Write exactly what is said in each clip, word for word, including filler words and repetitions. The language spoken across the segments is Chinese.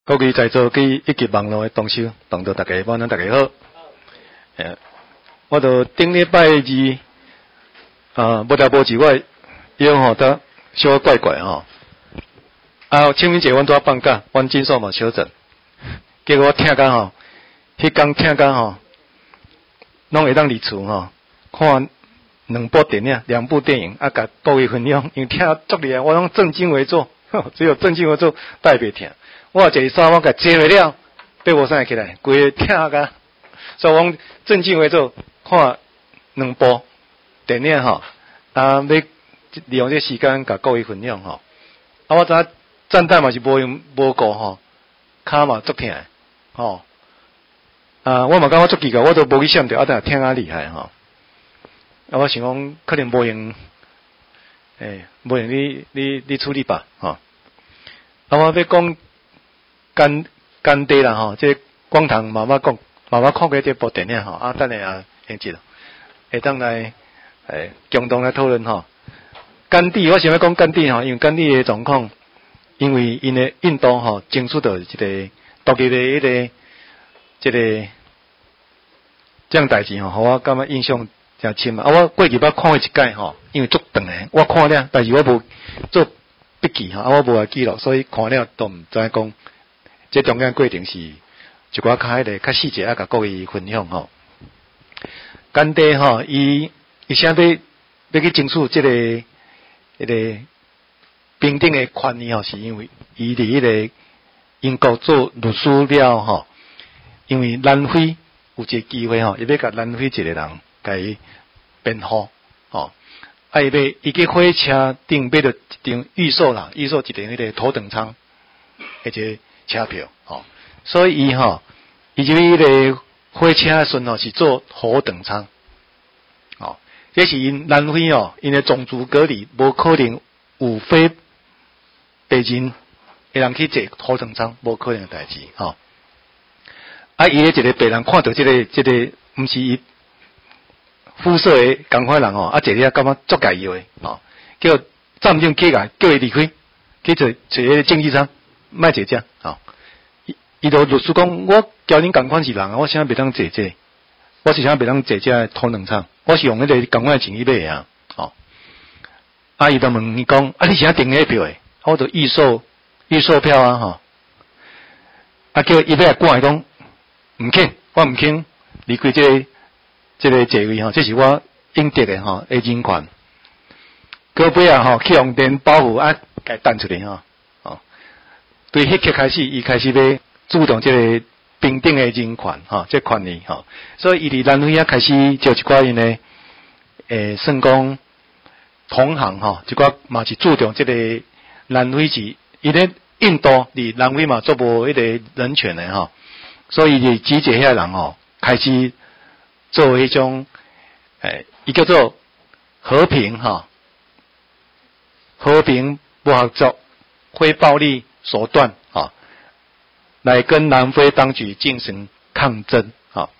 各位在座及以及网络的同修，同道大家晚安，大家好。诶，我到顶礼拜二啊，无条无志我腰吼得小怪怪吼。啊，清明节阮拄啊放假，阮诊所嘛小诊，结果我听讲吼，迄天听讲吼，拢会当离厝吼，看两部电影、两部电影，啊，甲各位分享，因为听足厉害，我拢正襟危坐，只有正襟危坐带袂听。我坐沙发甲坐袂了，爬无啥起来，规个听甲，所以我正襟危坐看两部电影吼，啊，要利用这时间甲各位分享吼。啊，我知影站台嘛是无用无顾吼，骹嘛足疼吼。啊，我嘛感觉足奇怪，我都无去想着，啊，但听啊厉害吼。啊，我想讲可能无用，诶，无用你你你处理吧吼。啊，我要讲干干地啦吼，这光堂妈妈讲，妈妈看过这部电影吼，啊，等下啊，现节会当来诶共同来讨论吼。甘地，我想要讲甘地吼，因为甘地的状况，因为因的印度吼，争取到一个独立的一个这个这样代志吼，互我感觉印象诚深啊！我过去捌看过一届吼，因为足长诶，我看了，但是我无做笔记吼，啊，我无来记录，所以看了都毋知影讲，这中间过程是一寡较迄个较细节啊，甲各位分享吼。甘地吼，伊伊啥要要去争取这个迄个平等诶权利吼，是因为伊伫迄个英国做律师了吼，因为南非有一个机会吼，伊要甲南非一个人甲伊辩护吼，啊伊要伊去火车顶买着一张预售啦，预售一张迄个头等舱迄个车票吼，所以伊吼，伊就迄个火车的时候是坐头等舱，吼，这是因南非哦，因的种族隔离，无可能有非白人会人去坐头等舱，无可能的代志吼。啊，伊的一个白人看到这个这个，毋是伊肤色的同款人吼，啊，坐了感觉足介意的吼，叫站长起来叫伊离开，去坐坐迄个经济舱，莫坐遮吼。伊就律师讲，我交恁同款是人啊，我啥袂当坐这，我是啥袂当坐这头等舱，我是用迄个同款的钱去买啊，吼。啊，伊就问伊讲，啊，你是啥订迄票的？我就预售预售票啊，吼。啊，叫伊要来赶伊讲，毋肯，我毋肯离开这个这个座位吼，这是我应得的吼，的人权。隔壁啊吼，去用电保护啊，甲弹出来吼，吼。对迄刻开始，伊开始要注重这个平等的人权吼，这权利吼，所以伊伫南非啊开始就一寡因呢，诶，算讲同行吼，一寡嘛是注重这个南非是，伊咧印度伫南非嘛做无迄个人权的吼，所以伊集结遐人吼，开始做迄种诶，伊叫做和平吼，和平不合作，非暴力手段吼。来跟南非当局进行抗争，吼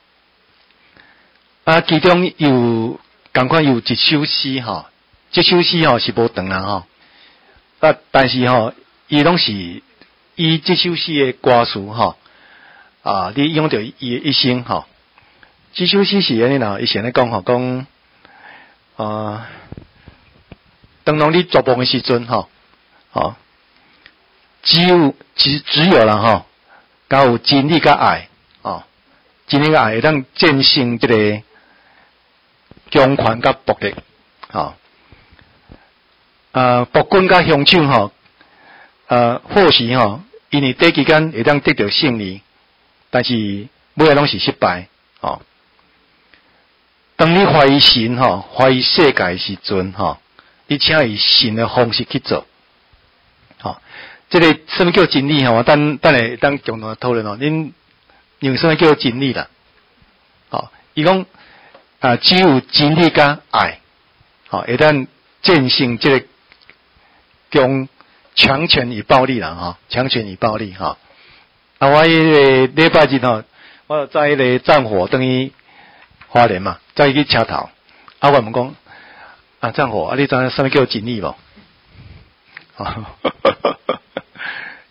啊，其中有赶快有一首诗吼，这首诗吼是无长啦吼，啊，但是吼，伊拢是以这首诗的歌词吼，啊，你用着伊的一生吼，这首诗是安尼啦，伊先咧讲吼，讲啊，当侬你做梦的时阵吼，吼。只有只只有啦吼，甲有真理甲爱哦，真理甲爱会当战胜这个强权甲暴力，吼，啊，暴君甲凶手吼，呃，或许吼，因为短期间会当得到胜利，但是尾仔拢是失败，吼。当你怀疑神吼，怀疑世界时阵吼，你请以神的方式去做，吼。这个什么叫真理吼？等等下当共同讨论哦。恁用什么叫真理啦？哦，伊讲啊，只有真理甲爱，好，会当战胜这个强强权与暴力啦，哈，强权与暴力哈。啊，我迄个礼拜日吼，我在迄个战火等于花莲嘛，再去车头，啊，我问讲啊，战火啊，你知影什么叫真理无？啊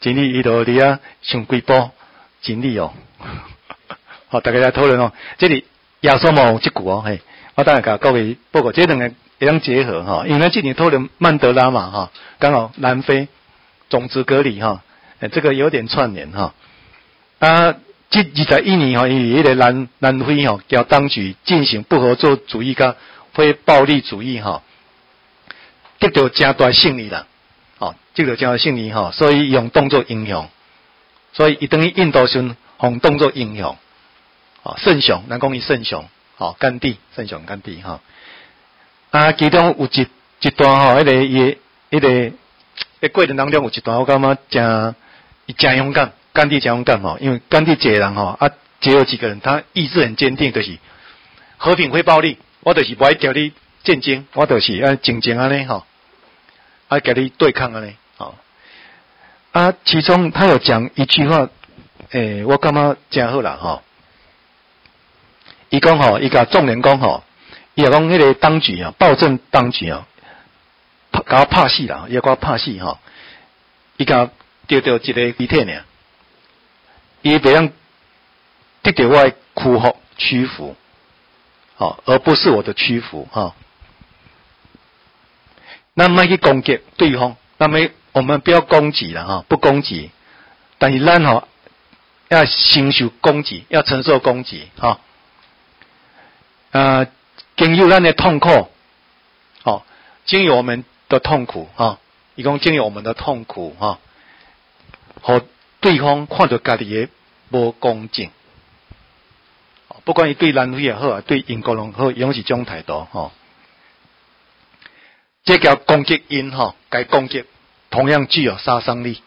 真理伊就伫啊上几步真理哦。好，大家来讨论哦。这里亚瑟毛这句哦，嘿，我等下甲各位报告，这两个会当结合哈、哦，因为咱今年讨论曼德拉嘛哈，刚、哦、好南非种族隔离哈，哎，这个有点串联哈、哦。啊，这二十一年哈，因为迄个南南非哈，叫当局进行不合作主义甲非暴力主义哈，得到真大胜利啦。哦，得到真大胜利哈，所以用动作影响，所以伊等于印度先用动作影响。哦，圣雄，咱讲伊圣雄，哦，甘地，圣雄甘地哈、哦。啊，其中有一一段吼，迄、那个伊，迄个迄过程当中有一段，我感觉真，伊真勇敢，甘地真勇敢吼，因为甘地一个人吼，啊，结有几个人，他意志很坚定，就是和平非暴力，我就是不爱叫你战争，我就是啊静静安尼吼，啊跟你对抗安尼，吼。啊，其中他有讲一句话，诶、欸，我感觉真好啦吼。伊讲吼，伊甲众人讲吼，伊也讲迄个当局啊，暴政当局啊，甲我拍死啦，伊甲我拍死吼，伊甲得到一个体体尔，伊袂样得到我的屈服屈服，哦，而不是我的屈服哈。那莫去攻击对方，那么我们不要攻击了哈，不攻击，但是咱吼要承受攻击，要承受攻击哈。呃，经由咱的痛苦，哦，经由我们的痛苦哈，伊讲经由我们的痛苦哈，和对方看到家己的无公正，不管伊对南非也好，对英国人好，拢是种态度吼。这叫攻击因吼，该攻击同样具有杀伤力。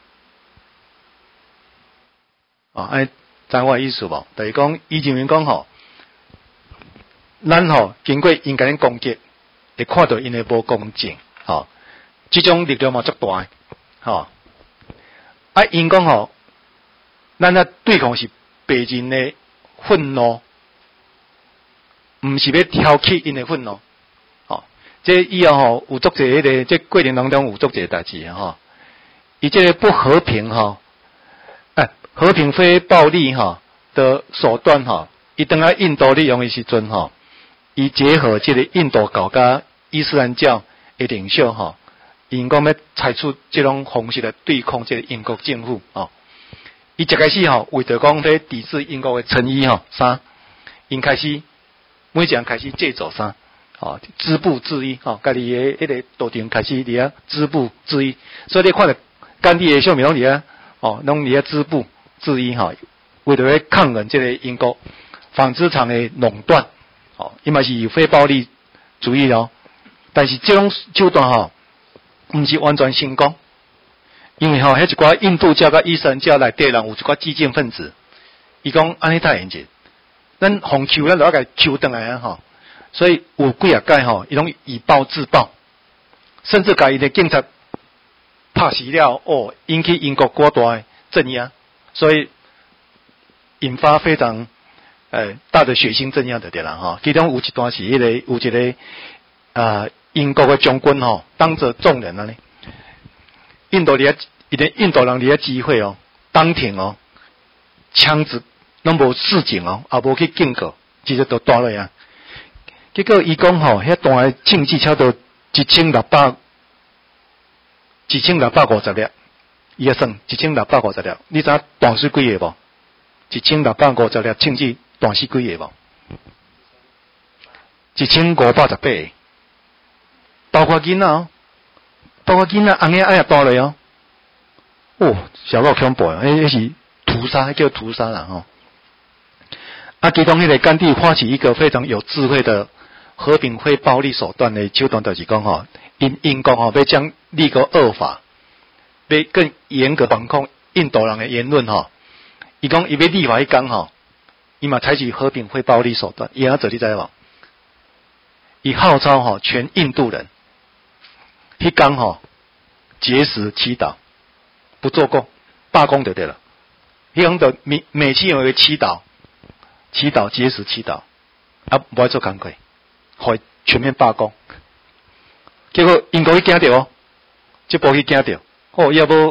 啊，哎，知我意思无？就是讲，伊认为讲吼。咱吼经过因甲咱攻击，会看到因的无公正，吼，这种力量嘛足大的，吼。啊，因讲吼，咱啊对抗是白人的愤怒，毋是要挑起因的愤怒，吼。这以后吼有足侪迄个，这过程当中有足侪代志吼。伊这个不和平吼，哎，和平非暴力吼的手段吼，伊当来印度利用的时阵吼。伊结合这个印度教甲伊斯兰教的领袖吼，因讲要采取这种方式来对抗这个英国政府哦。伊一开始吼，为着讲要抵制英国的衬衣吼衫，因开始每一人开始制作衫，哦，织布制衣哦，家己的迄个道场开始伫遐织布制衣，所以你看到甘地的小面拢伫遐哦，拢伫遐织布制衣吼，为着要抗衡这个英国纺织厂的垄断。哦，伊嘛是有非暴力主义咯，但是这种手段吼，毋是完全成功，因为吼，迄一寡印度教甲伊斯兰教内底人有一寡激进分子，伊讲安尼太严重，咱防求咱就要甲求转来啊吼，所以有几啊届吼，伊拢以暴制暴，甚至甲伊的警察拍死了，哦，引起英国国大的镇压，所以引发非常。呃，大的血腥镇压就对啦哈，其中有一段是迄、那个有一个啊、呃、英国的将军吼，当着众人啊呢，印度咧，伊个印度人咧机会哦，当庭哦，枪子拢无示警哦，也无去警告，直接都打落啊。结果伊讲吼，遐段的枪支超到一千六百，一千六百五十粒，伊啊算一千六百五十粒，你知影断水几个无？一千六百五十粒枪支。断死几个无？一千五百十八个，包括囡仔哦，包括囡仔红仔爱也大了哦。哦，小够恐怖哦，迄是屠杀，叫屠杀啦吼。啊，其中迄个甘地发起一个非常有智慧的和平非暴力手段的手段，就是讲吼，因英国吼要将立个恶法，要更严格防控印度人的言论吼。伊讲伊要立法一讲吼。伊嘛采取和平非暴力手段，伊安怎你知无？伊号召吼全印度人，迄天吼节食祈祷，不做工，罢工就对了。迄天就每每期有一个祈祷，祈祷节食祈祷，啊，无爱做工课，会全面罢工。结果英国去惊到哦，这波去惊到，哦，要不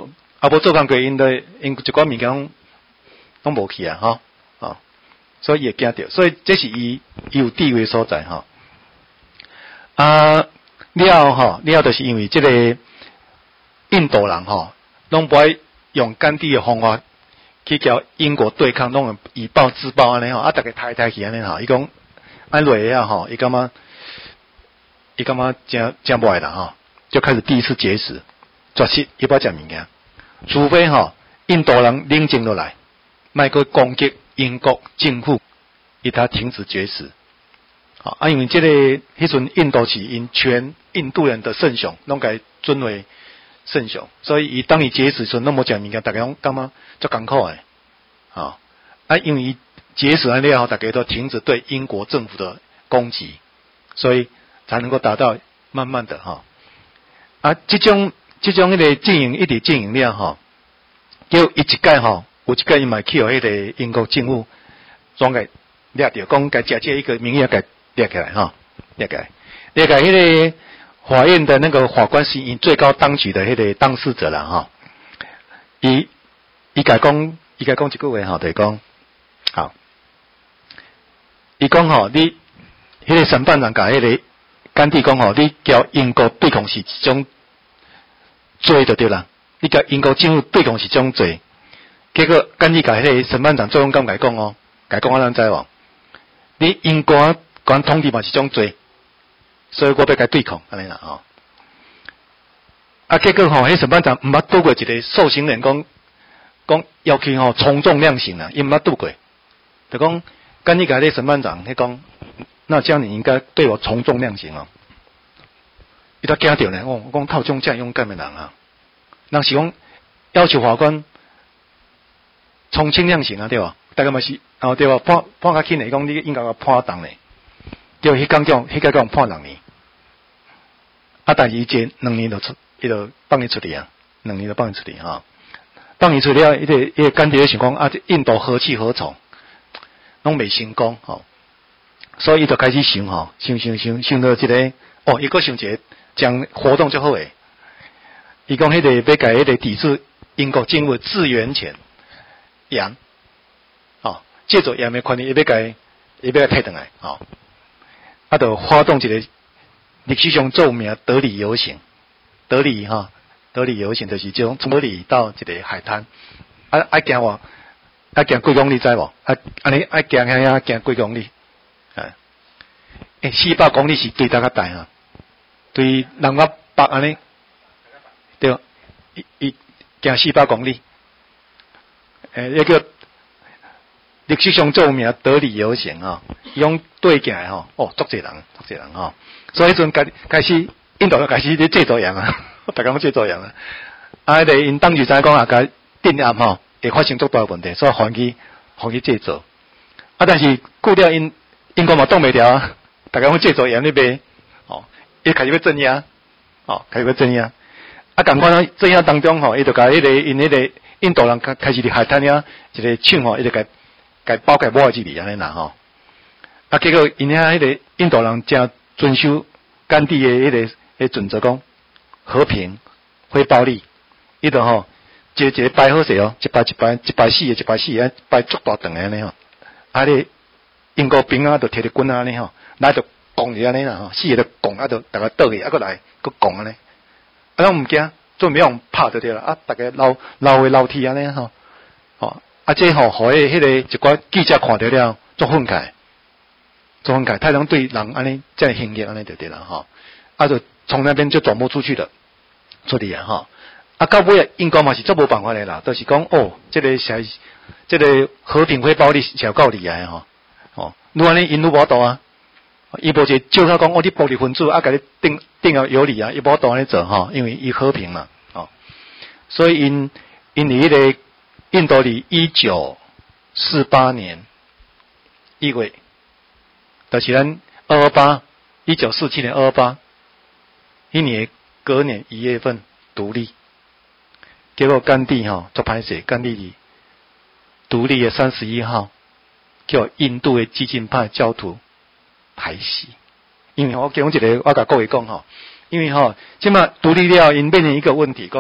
啊无做工过，因的因一寡物件拢拢无去啊，吼、哦，所以伊会惊着，所以这是伊伊有地位所在，吼、啊，了吼，了就是因为这个印度人吼，拢不爱用甘地的方法去交英国对抗，拢以暴制暴安尼吼，啊，大家抬抬去安尼吼，伊讲安落啊吼，伊感觉伊感觉真真不爱啦吼，就开始第一次绝食，绝食伊不食物件。除非吼、哦、印度人冷静落来，莫去攻击英国政府，伊他停止绝食。好啊，因为这个迄阵印度是因全印度人的圣雄，拢该尊为圣雄，所以伊当伊绝食时，拢无食物件，大家拢感觉足艰苦诶。好啊，因为伊绝食完了后，大家都停止对英国政府的攻击，所以才能够达到慢慢的哈、哦、啊，这种。这种迄个经营一直经营了吼，叫伊一届吼，有一届伊嘛去互迄个英国政府总个掠着，讲该借借一个名义该掠起来吼，掠起来，掠起来迄个法院的那个法官是以最高当局的迄个当事者啦吼，伊伊甲讲，伊甲讲一句话吼，就是讲，好，伊讲吼，你迄个审判长甲迄个甘地讲吼，你交英国对抗是一种。罪就对啦，你甲英国政府对抗是种罪，结果甘地甲迄个审判长最勇敢甲讲哦，甲讲我咱知无？你英国管统治嘛是种罪，所以我要甲对抗安尼啦吼。啊，结果吼，迄审判长毋捌拄过一个受刑人讲讲要求吼从重量刑啦，伊毋捌拄过，就讲甘地甲迄个审判长迄讲，那这样你应该对我从重量刑哦。伊都惊着呢，我讲套种这样勇敢的人啊，人是讲要求法官从轻量刑啊，对吧？大概嘛是哦，对吧？判判较轻的，讲你应该要判重呢，对，迄讲叫迄个讲判两年，啊，但是伊这两年就出，伊就放伊出去啊，两年就放伊出去哈，放伊出了，伊个伊个甘地想讲啊，印度何去何从，拢未成功吼、哦，所以伊就开始想吼，想想想想到这个哦，伊个想一个。讲活动就好诶，伊讲迄个要改迄个抵制英国政府自源权，盐，哦，借助盐诶权利，伊要改，伊要退转来，哦，啊，就发动一个历史上著名德里游行，德里哈、哦，德里游行就是从从德里到一个海滩，啊，爱行哇，爱行几公里知无？啊，安尼爱行遐遐行几公里，啊，诶，四百公里是对大较大哈。对南亚北安尼，对，伊伊行四百公里，诶，一个历史上著名德里游行啊，用对行诶吼，哦，足侪人，足侪人吼，所以迄阵开开始印度开始咧制作洋啊，大家拢制作洋啊，啊，迄个因当局知影讲啊，甲定案吼会发生足大问题，所以反去反去制作，啊，但是顾了因英国嘛挡袂牢啊，大家拢制作洋咧卖。伊开始要镇压，哦，开始要镇压。啊，赶快呢，镇压当中吼，伊就甲迄个因迄个印度人开开始伫海滩遐一个唱吼，伊就甲甲包甲抹入去安尼啦吼。啊，结果因遐迄个印度人正遵守甘地的迄个迄准则，讲和平、非暴力，伊就吼一个一个摆好势哦，一排一排一排死的，一排死的，摆足大长安尼吼。啊，咧英国兵啊，就摕着棍安尼吼，来就。拱一安尼啦吼，死个就拱，啊，就大家倒去，啊，搁来，搁拱安尼，啊，拢毋惊，准备用拍就对啦，啊，大家捞捞的捞铁安尼吼，吼，啊，这吼，互迄迄个一寡记者看到了，足愤慨，足愤慨，太阳对人安尼这样兴业安尼就对啦吼，啊，就从那边就转播出去了，出去啊吼，啊，到尾英国嘛是足无办法的啦，都、就是讲哦，这个是这个和平非暴力是够厉害吼，哦，愈安尼因愈无度啊。伊无一照他讲，我、哦、你暴力分子啊，甲你定定要有理啊，伊无当安尼做吼，因为伊和平嘛，哦，所以因因伫迄个印度里一九四八年一月，就是咱二二八，一九四七年二二八，一年隔年一月份独立，结果甘地吼做歹势，甘地独立的三十一号，叫印度的激进派教徒。排死，因为我讲一个，我甲各位讲吼，因为吼，即马独立了，因面临一个问题，讲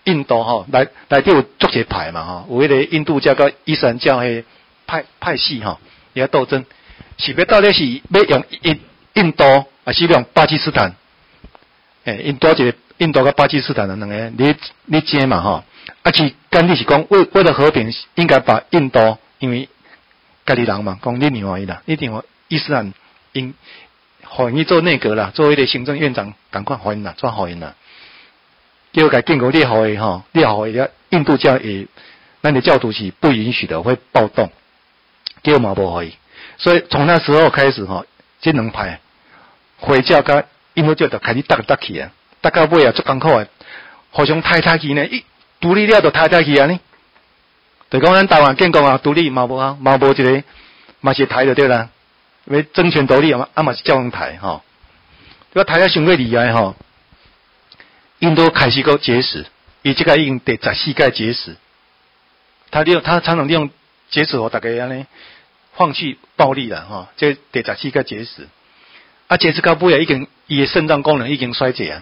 印度吼，内内底有足些派嘛吼，有迄个印度教甲伊斯兰教迄派派系吼，伊遐斗争，是要到底是要用印印度，还是用巴基斯坦？诶，印度一个印度甲巴基斯坦的两个，你你争嘛吼？啊是甘地是讲为为了和平，应该把印度，因为家己人嘛，讲你另外伊啦，一定话伊斯兰应互伊做内阁啦，做迄个行政院长，赶快互因啦，抓互因啦。叫甲建国列互诶吼，列互诶印度教也，咱的教徒是不允许的，会暴动，叫嘛无互伊。所以从那时候开始吼，这两派回教甲印度教就开始打来打去啊，打到尾啊足艰苦诶，互相太太去呢，一独立了就太太去啊呢。就讲咱台湾建国啊，独立嘛无啊，嘛无一个嘛是台就对啦，要争权夺利啊嘛，啊嘛是照样台吼。这个台啊伤过厉害吼。印度开始个节食，伊即个已经第十四届节食，他利用他常常利用节食互大家安尼放弃暴力啦吼，这第十四届节食，啊节食到尾啊已经伊的肾脏功能已经衰竭啊，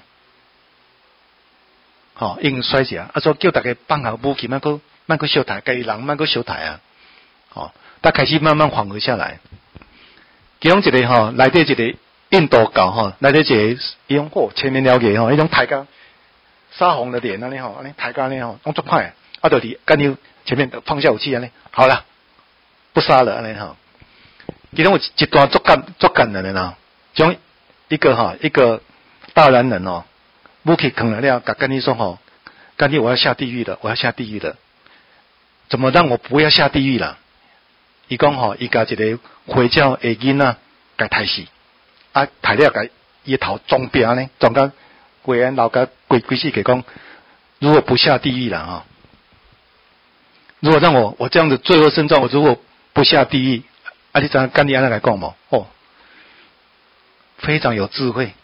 吼、哦、已经衰竭啊，啊所以叫大家放下武器，莫搁莫搁小台，家己人莫搁小台啊，吼、哦，他开始慢慢缓和下来。其中一个吼，内底一个印度教吼，内底一个伊种吼前面了解吼，迄种大家。杀红了脸安尼吼，安尼抬杠安尼吼，动作快，啊，就你干你前面放下武器安尼，好了，不杀了安尼吼。其中有一段足感足感人的啦，将一个哈一个大男人哦，武器扛了了，甲干你说吼，干你我要下地狱了，我要下地狱了，怎么让我不要下地狱了？伊讲吼，伊甲一个回教的囡仔甲抬死，啊抬了甲伊头撞壁呢，撞到。鬼人老家鬼鬼戏给讲，如果不下地狱了哈，如果让我我这样子罪恶深重，我如果不下地狱，啊你怎干你安那来讲嘛？哦，非常有智慧，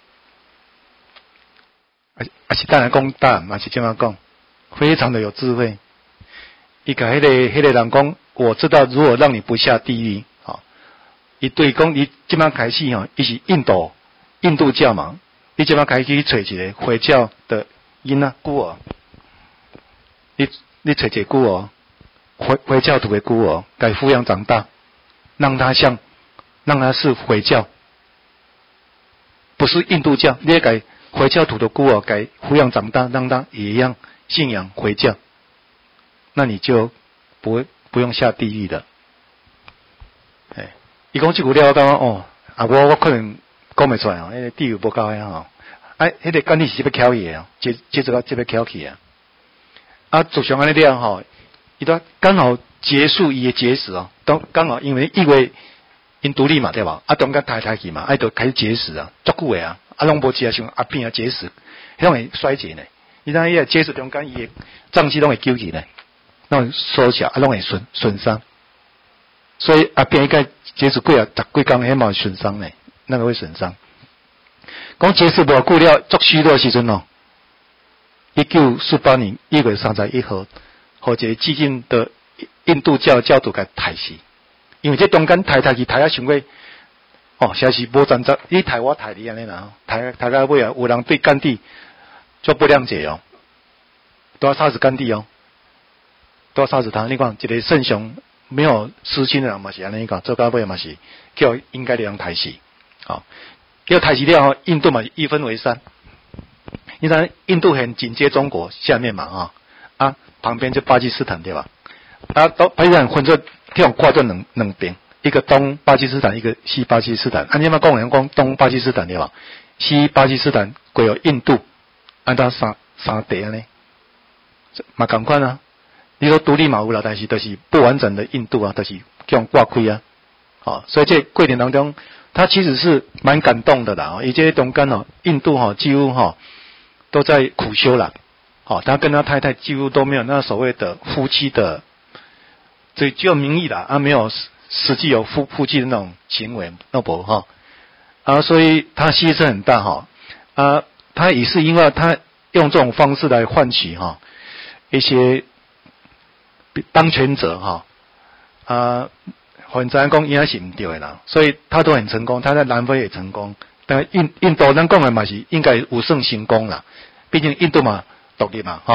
而而是当然讲大，嘛是这样讲，非常的有智慧。伊甲迄个迄个人讲，我知道如果让你不下地狱，好，伊对讲，伊即摆开始吼，伊是印度印度教嘛。你即摆开始去找一个回教的囡仔孤儿，你你找一个孤儿，回回教徒的孤儿，该抚养长大，让他像，让他是回教，不是印度教。你该回教徒的孤儿，该抚养长大，让他也一样信仰回教，那你就不会不用下地狱的。哎，伊讲这句了，我感觉哦，啊我我可能。讲袂出来哦，迄个地位不高呀吼，哎，迄个干你是要巧伊诶哦，接接着个这要巧去啊，啊，做上安尼了吼，伊都刚好结束伊诶节食哦，都刚好因为因为因独立嘛对吧？啊，中间抬抬去嘛，啊，就开始节食啊，足久诶啊，啊，拢无食像阿扁啊节食，迄种会衰竭呢。你知影伊个节食中间伊诶脏器拢会揪起来，拢会缩小，啊，拢会损损伤，所以阿扁应该节食几啊十几工，迄嘛会损伤呢。那个会损伤。讲节食无久了，作虚弱时阵哦，一九四八年一月三十一号，或者激进的印度教教徒给抬死，因为这中间抬抬去抬啊，想过哦，实在是无战争，你抬我抬你安尼啦，抬抬到尾啊，有人对甘地就不谅解哦，都要杀死甘地哦，都要杀死他。你看一个圣雄没有私心的人嘛是安尼讲，做到尾嘛是叫应该的人抬死。好，叫抬起了后，印度嘛一分为三。你看印度很紧接中国下面嘛啊啊，旁边就巴基斯坦对吧？啊，都巴基斯坦分做这种挂做两两边，一个东巴基斯坦，一个西巴基斯坦。按你们讲人讲东巴基斯坦对吧？西巴基斯坦归有印度，按照三三地安尼，嘛同款啊。你说独立嘛有啦，但是都是不完整的印度啊，都是这样挂开啊。好，所以这过程当中。他其实是蛮感动的啦，以这中间哦，印度哈几乎哈都在苦修啦，好，他跟他太太几乎都没有那所谓的夫妻的，这只有名义啦，啊没有实际有夫夫妻的那种行为，那不哈啊，所以他牺牲很大哈啊，他也是因为他用这种方式来换取哈一些当权者哈啊。很自然讲，应该是唔对的啦，所以他都很成功，他在南非也成功，但印印度咱讲的嘛是应该有算成功啦，毕竟印度嘛独立嘛，哈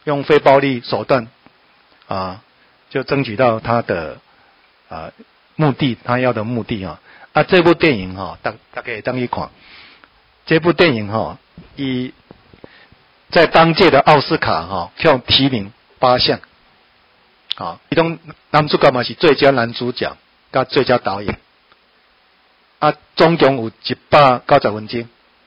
用非暴力手段啊，就争取到他的啊目的，他要的目的啊。啊，这部电影哈，大大家当一看，这部电影哈，以在当届的奥斯卡哈，票提名八项，啊，其中男主角嘛是最佳男主角，加最佳导演，啊，总共有一百九十分钟。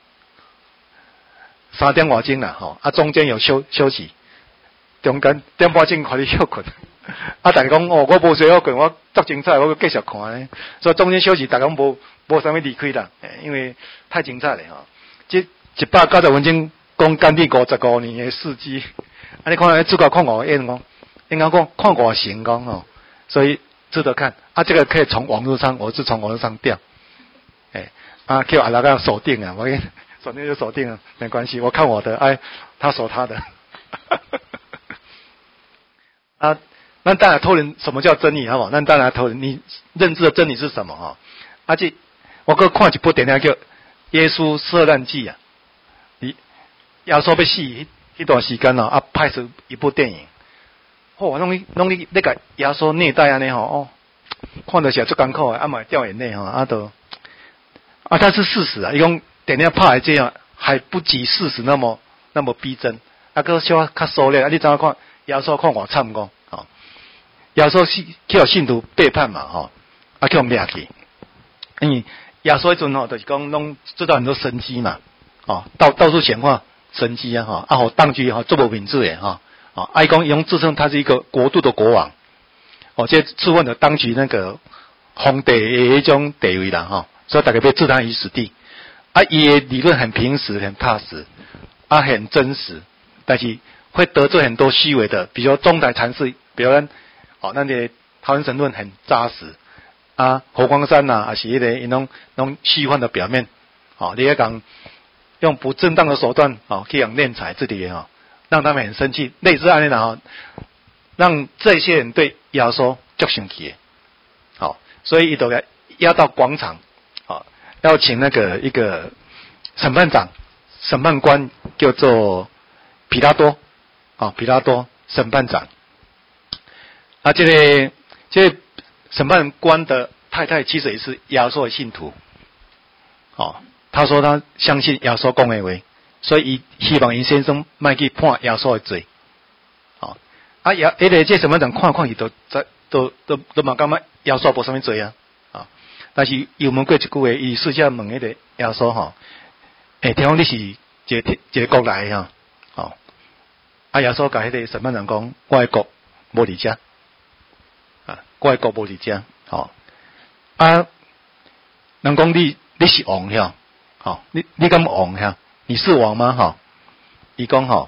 三点外钟啦，吼，啊中间有休休息，中间点半钟互你休困，啊，大家讲哦，我无睡好困，我足精彩，我要继续看咧。所以中间休息，大家无无啥物离开啦，因为太精彩了吼。这一百九十分钟讲干地五十五年的事迹，啊，你看主角看五演讲，应该讲看五成功哦，所以值得看。啊，这个可以从网络上，我是从网络上调，哎，啊，叫阿拉个锁定啊，我。锁定就锁定了，没关系。我看我的，哎，他锁他的。啊，那当然讨论什么叫真理，好不好？那当然讨论你认知的真理是什么哈？而且我搁看一部电影叫《耶稣受难记》啊，你耶稣要死一段时间了啊，拍出一部电影。哦，弄你弄你那个耶稣虐待安尼吼，哦，看的时候足艰苦的，啊嘛掉眼泪哈，啊都啊，它是事实啊，一共。电影拍的这样还不及事实那么那么逼真，啊，个稍较收敛。啊，你怎样看？耶稣看偌惨讲，吼，耶稣是叫信徒背叛嘛，吼，啊，叫灭去。因为耶稣迄阵吼，就是讲拢知道很多神迹嘛，哦，到到处显化神迹啊，哈，啊，好当局哈做无明智诶，哈，啊，伊讲用自称他是一个国度的国王，哦，这质问了当局那个皇帝的迄种地位啦，哈，所以大家要置他于死地。啊，伊的理论很平实、很踏实，啊，很真实，但是会得罪很多虚伪的，比如中台禅师，比如咱哦，那个桃园神论很扎实，啊，佛光山呐、啊，啊是迄个因拢拢虚幻的表面，哦，你要讲用不正当的手段哦，去养敛财这里哦，让他们很生气，类似安尼啦哦，让这些人对耶稣足生气的，好、哦，所以伊都要押到广场。要请那个一个审判长、审判官叫做皮拉多，啊、哦，皮拉多审判长。啊，这个这个审判官的太太其实也是耶稣的信徒，哦，他说他相信耶稣讲的话，所以希望因先生卖去判耶稣的罪，哦，啊耶，迄个这审判长看看伊都都都都嘛感觉耶稣无啥物罪啊。但是又问过一句话，伊私下问迄个耶稣吼，诶、欸，听讲你是一个一个国来的吼，哦，啊耶稣甲迄个审判长讲，我的国无伫遮，啊，我的国无伫遮，吼，啊，人讲你你是王遐，吼，你你敢王遐？你是王吗？吼，伊讲吼，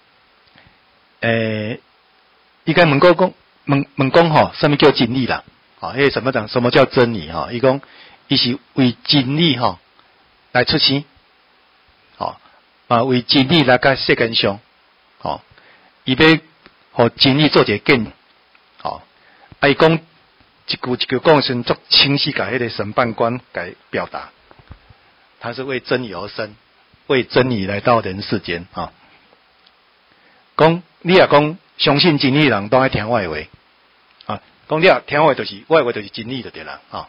诶、欸，伊甲问过讲，问问讲吼，什么叫真理啦？啊，迄个审判长什么叫真理？哈，伊讲，伊是为真理哈来出生，好啊，为真理来甲世间上，好，伊要互真理做一个见，好，啊，伊讲一句一句讲时足清晰，甲迄个审判官来表达，他是为真理而生，为真理来到人世间啊。讲你也讲相信真理的人都爱听我的话。讲了听话就是我的话就是真理就对啦，吼。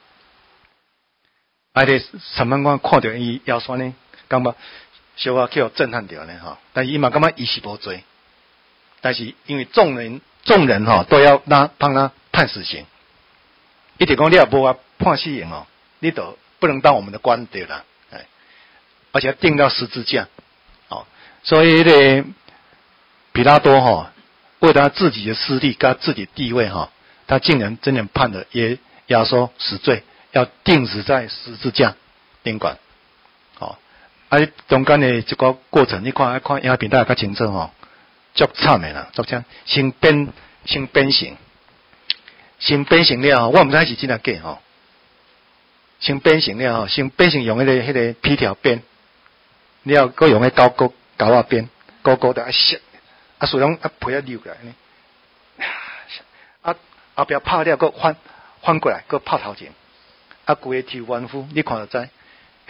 啊，个审判官看到伊腰酸呢，感觉小可叫震撼到呢，吼。但是伊嘛感觉伊是无罪，但是因为众人众人吼都要拿帮他判死刑，一直讲你也无法判死刑哦，你都不能当我们的官对啦，哎，而且定到十字架，哦，所以迄个比拉多吼，为了他自己的私利跟他自己的地位吼。他竟然真正判了耶耶稣死罪，要钉死在十字架顶管，好、哦，啊，中间的这个过程，你看，看影片大家较清楚吼，足惨的啦，足惨，先变先变形，先变形了，我唔知是真啊假吼，先变形了吼，先变形用迄、那个迄、那个皮条鞭，你要搁用迄高高高啊鞭，高高的啊削，啊水拢啊皮啊流过来呢，啊。后壁拍了，搁翻翻过来，搁拍头前，啊，规个头弯曲，你看就知。迄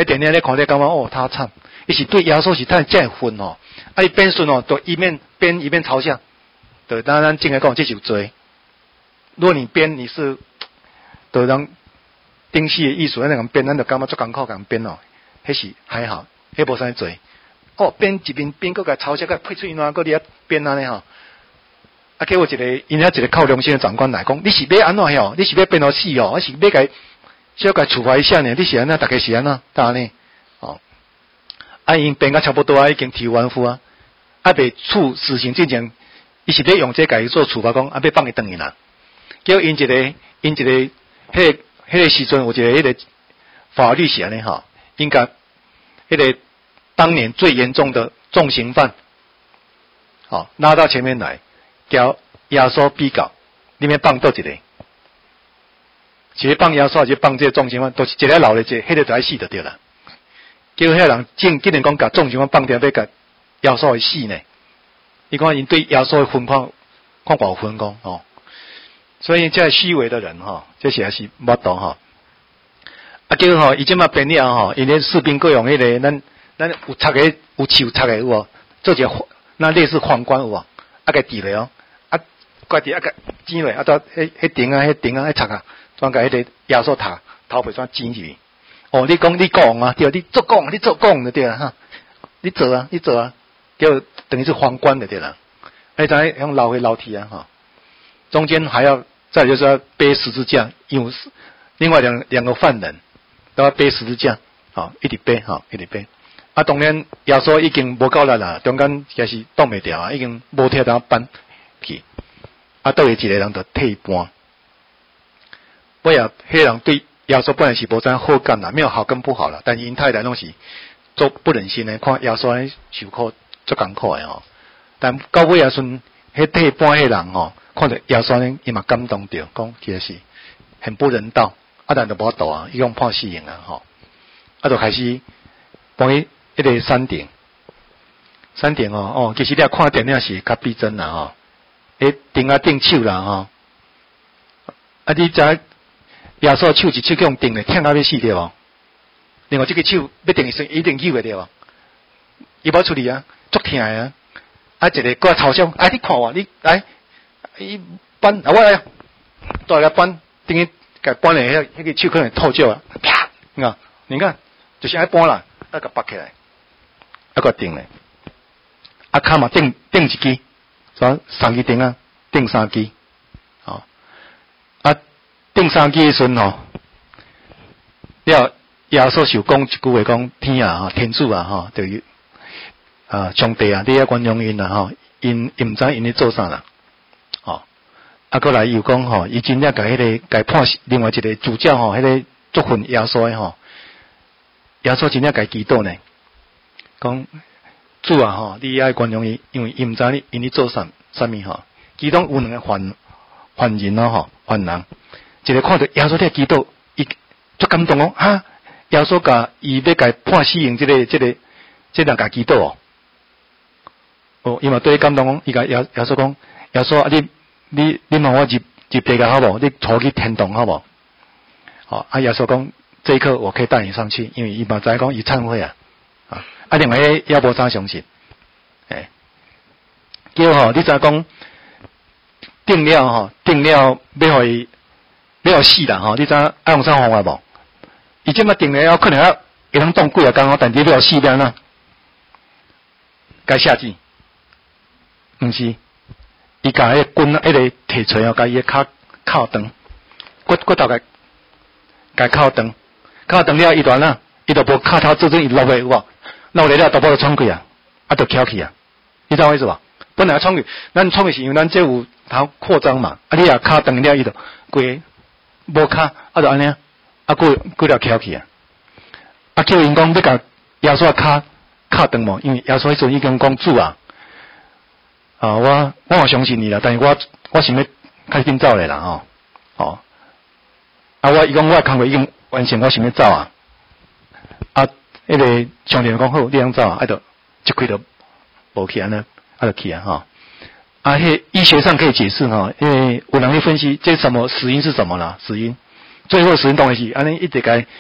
迄电影咧看咧感觉哦，他惨，伊是对耶稣是太这分哦，啊伊变顺哦，都一面边一面朝向，对，当然正来讲这就罪。如果你编你是，都让丁戏的艺术那种编，咱就感觉足艰苦咁编哦，迄是还好，迄无啥罪。哦，编一边编个个朝向个配出哪个你啊编安尼吼。啊，给我一个，因遐一个靠良心的长官来讲，你是要安怎哟？你是要变到死哦？还是要甲小甲处罚一下呢？你是安怎？大家是安怎？当然呢，哦，啊，因编甲差不多啊，已经提完付啊，啊，未处死刑之前，伊是要用这甲伊做处罚，讲啊，要放伊转去啦。叫因一个，因一个，迄个，迄个时阵有一个迄个法律是安尼吼，应该迄个当年最严重的重刑犯，好、哦、拉到前面来。叫耶稣比较，里面放倒一个，是放耶稣还是放这个重刑犯？都是一个老的，一个迄个就爱死就对啦。叫迄个人竟竟然讲甲重刑犯放掉，要甲耶稣会死呢？你看因对耶稣的分看看偌有分讲哦，所以这虚伪的人哈、哦，这是还是无懂哈。啊，叫吼，伊即马变了吼，因咧士兵各用迄、那个，咱咱有插个有手插个有无？做一个那类似皇冠有无？啊，个伫咧哦。怪伫啊个剪落，啊到迄迄顶啊，迄顶啊，迄插啊，专甲迄个耶稣头头皮全剪入去。哦，你讲你讲啊，对，你做讲，你做讲就对啦哈。你做啊，你做啊，叫等于是皇冠就对啦。哎，咱用老回老体啊哈。中间还要再就是要背十字架，有另外两两个犯人都要背十字架，好，一直背哈，一直背。啊，当然耶稣已经无够力啦，中间也是挡袂掉啊，已经无贴当扳去。啊，倒有一个人就退半，尾啊，迄个人对耶稣本来是无啥好感啦，没有好跟不好啦，但因太太拢是做不忍心的，看耶稣受苦足艰苦的吼。但到尾啊阵，迄退半迄人吼，看到耶稣呢，伊嘛感动着，讲其实是很不人道，啊，但就无度啊，伊讲判死刑啊吼，啊，就开始帮伊迄个山顶，山顶哦哦，其实你看电影是较逼真啦吼。诶，顶啊顶手啦吼，啊你知耶稣手一手去用顶咧，疼到要死对无？另外这个手要顶时一定扭会对无？伊无处理啊，足疼啊！啊一个搁嘲笑，啊你看我，你来，伊扳啊我来，带来扳，等于甲扳咧，迄迄个手可能透照啊，啪，啊，你看就是爱扳啦，啊甲拔起来，啊个顶咧，啊骹嘛顶顶一支。所三支顶啊，顶三支，哦，啊，顶三支的时阵吼，了耶稣就讲一句话，讲天啊，天主啊，吼，就啊上帝啊，你要原谅因啦，吼，因因毋知因咧做啥啦，哦，啊，过来又讲吼，伊真正甲迄个甲判另外一个主教吼，迄个祝福耶稣的吼，耶稣真正甲祈祷呢，讲。主啊吼，你爱原谅伊，因为伊毋知你因你做啥啥物吼。其中有两个犯犯人咯吼，犯人，一个看到耶稣在祈祷，伊足感动哦，哈，耶稣甲伊要甲判死刑，即、這個即、這個即人甲祈禱哦。哦，伊嘛對伊感動講，伊甲耶耶穌講，耶穌啊，你你你問我入入地獄好無？你坐去天堂好無？好，啊耶穌講，這一刻我可以帶你上去，因為伊嘛知講伊懺悔啊。啊，啊另外迄也無啥相信，誒，叫吼，你知講定了吼，定了要互伊要互死啦吼，你知愛用啥方法無？伊即馬定了，可能要會通當幾啊工，但係要互死了呐，該下機，毋是，伊甲迄個棍迄個提錘哦，甲伊個骹靠斷，骨骨頭甲甲靠斷，靠斷了伊段啦，伊就無骹頭做陣伊落來有無？落來了，大部就衝去啊，啊就翹去啊，你知道我意思無？本來衝去，咱衝去是因為咱這有頭擴張嘛，啊你啊骹斷了伊就規無骹，啊就安尼啊，啊過過了翹去啊，啊叫因講要甲耶穌骹骹斷無，因為耶穌迄陣已經講主啊，啊我我也相信你啦，但是我我想要較緊走咧啦吼，哦，啊我伊講我工作已經完成，我想要走啊，啊。迄個上帝講好，你通走啊，啊就一開就無去安尼，啊就去啊吼。啊，迄醫學上可以解釋吼，因為有人去分析這什麼死因是什麼啦？死因最後死因當然是安尼一直該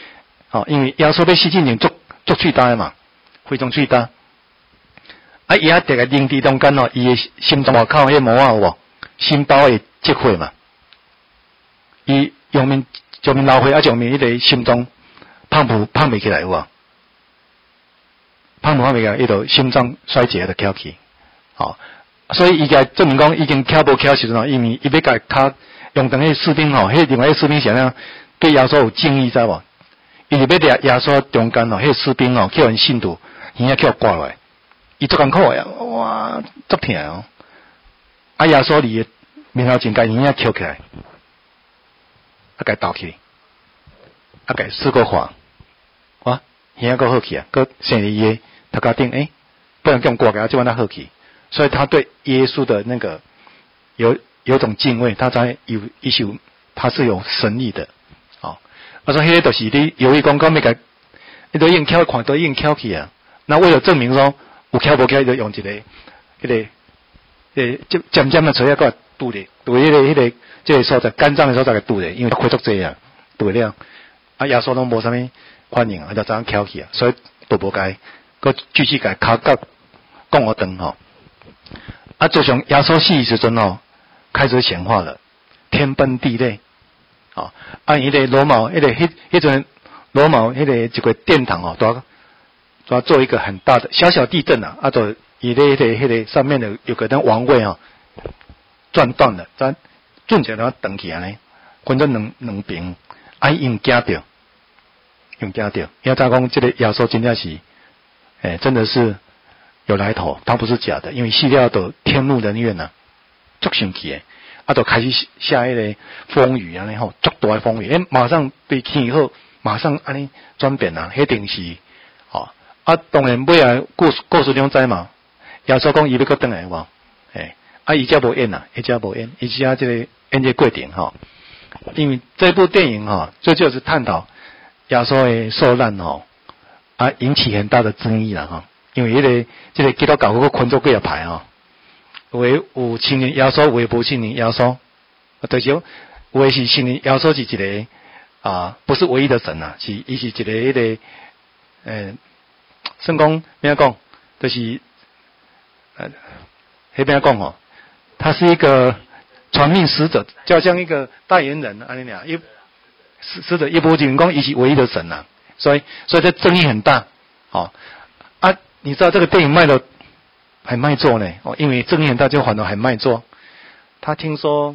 哦，因为耶稣要死之前足足喙焦的嘛，非常喙焦。啊，伊啊，伫个灵地中间哦，伊的心脏外口迄膜啊有无？心包会积血嘛？伊用面上面流血，啊上面迄个心脏胖不胖袂起来有无？胖不胖袂起来，伊就心脏衰竭就翘起。哦，所以伊个证明讲已经翘无翘时阵哦，因为伊要甲骹用等迄士兵吼，迄另外迄士兵啥样对耶稣有敬意知无？伊就要伫耶稣中间哦，迄士兵哦，叫人信徒，耳仔叫挂落来。伊足艰苦诶，哇，足痛哦！啊，耶稣离面头前，甲耳仔翘起来，啊，甲倒去，啊，甲四个话，哇，耳仔够好去啊，搁生伫伊诶头壳顶，诶，不然叫挂起来，就让他好去。所以他对耶稣的那个有有种敬畏，他才有一宿，他是有神力的，哦。啊，所以迄个就是你由于讲讲要甲，你都已经翘，看都已经翘起啊。那为了证明说。有翘无翘，就用一个，迄、那个，诶、那个，尖尖的锤啊，甲拄咧，拄迄个、迄、那个，即个所在肝脏的所在个拄咧，因为亏足济啊，拄了，啊，耶稣拢无啥物反应啊，就怎样翘起啊，所以都无该，佮继续甲骹甲讲我长吼，啊，自从耶稣死时阵吼，开始显化了，天崩地裂，哦，啊，迄个罗马，迄、那个迄迄阵罗马迄个一个殿堂哦，都。要做一个很大的小小地震啊，啊，就伊咧迄个迄个上面的有个那王位啊，转断了，转转起来然后登起来呢，分做两两边，啊，用惊着，用惊着，因为他讲这个耶稣真正是，诶、欸，真的是有来头，他不是假的，因为死了都天怒人怨呐、啊，足生气诶，啊，就开始下迄个风雨啊，然后足大的风雨，诶，马上被天以后，马上安尼转变啊，迄定是，哦。啊，当然尾啊，故事故事中知嘛。耶稣讲伊要搁转来无？诶，啊，伊遮无演啊，伊遮无演，伊遮这个演这过程吼。因为这部电影吼，这就是探讨耶稣的受难吼，啊，引起很大的争议啦吼。因为迄、那个这个基督教嗰个群做几啊排吼，为有信任耶稣，为无信任耶稣。就是有的是信任耶稣是一个啊，不是唯一的神啊，是伊是一个迄、那个诶。圣公怎样讲？就是呃，迄边讲吼，他是一个传命使者，就像一个代言人安尼俩，一使使者一波进攻，伊是唯一的神呐、啊，所以所以这争议很大。哦啊，你知道这个电影卖的很卖座呢，哦，因为争议很大，就反而很卖座。他听说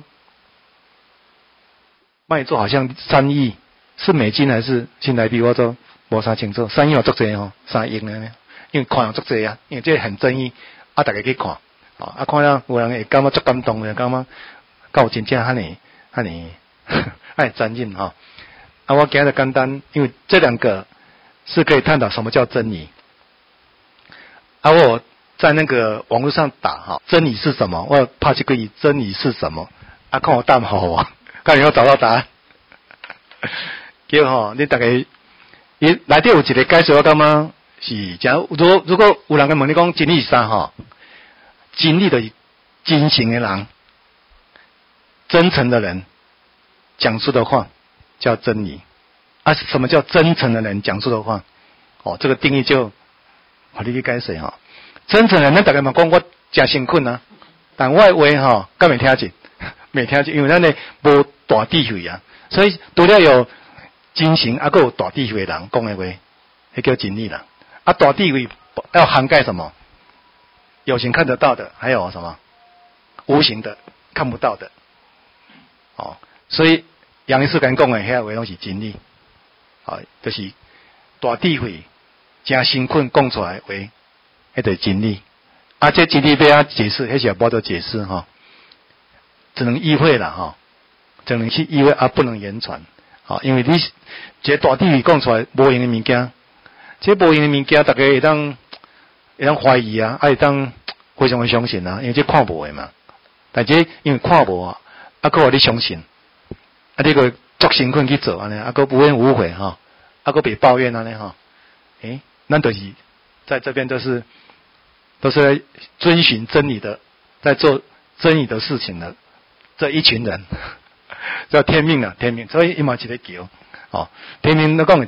卖座好像三亿，是美金还是新台币？我都。无啥清楚，三亿有足济吼，三亿呢，因为看有足济啊，因为这很争议，啊，大家去看，啊，啊，看了有人会感觉足感动的，感觉到真正遐尼遐尼，遐残忍吼。啊，我今日简单，因为这两个是可以探讨什么叫真理。啊，我在那个网络上打哈，真理是什么？我怕这个以真理是什么？啊，看我答好我，看有没有找到答案。结果吼，你大概。伊内底有一个解释，我感觉是假如如果如果有人甲问你讲真理是啥吼，真理就是真诚的人，真诚的人讲述的话叫真理。啊，什么叫真诚的人讲述的话？哦，这个定义就我你去解释吼。真诚的人，咱大家嘛讲我真辛苦啊，但我的话吼，敢袂听进，袂听进，因为咱呢无大智慧啊，所以除了有。真诚啊，还有大智慧的人讲的话，那叫真理啦。啊，大智慧要涵盖什么？有形看得到的，还有什么？无形的看不到的。哦，所以杨医师讲讲的遐话拢是真理。哦，就是大智慧真辛苦讲出来的话，迄就是真理。啊，这真理要安解释，迄是也无得解释哈、哦，只能意会啦哈、哦，只能去意会啊，不能言传。好，因为你这大智慧讲出来无用的物件，这无用的物件，大家会当会当怀疑啊，啊会当非常的相信啊，因为这看无的嘛。但这因为看无啊，啊，搁互你相信，啊，你个足辛苦去做安尼，啊，搁无怨无悔哈，啊，搁别抱怨安尼哈，诶，咱就是在这边都是都是在遵循真理的，在做真理的事情的这一群人。叫天命啊，天命，所以伊嘛一个桥，哦，天命那讲一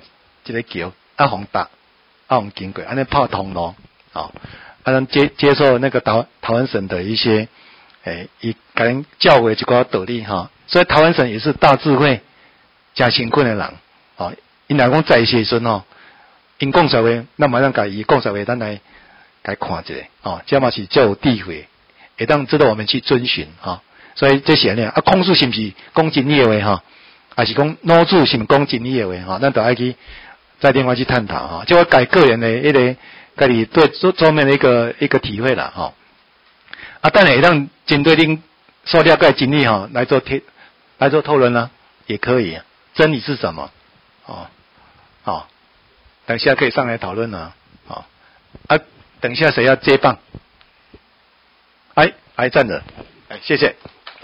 这个桥啊宏大啊宏经过，安尼泡通路哦，啊咱接接受那个台台湾省的一些诶，伊甲咱教诲一寡道理哈、哦，所以台湾省也是大智慧加辛苦的人哦，因若讲在世时阵吼，因讲实话，咱马上甲伊讲实话，咱来来看一下哦，这嘛是较有智慧，会当值得我们去遵循哈、哦。所以这些呢，啊，孔子是不是讲真理的话哈？还是讲老子是不是讲真理的话哈？咱都爱去再另外去探讨哈。就我改个人的一个家己对这方面的一个一个体会啦哈。啊，当然会当针对恁所了解真理哈来做贴来做讨论啦，也可以。真理是什么？哦，哦，等一下可以上来讨論啊！哦，啊，等一下誰要接棒？哎，哎，站着，哎，謝謝。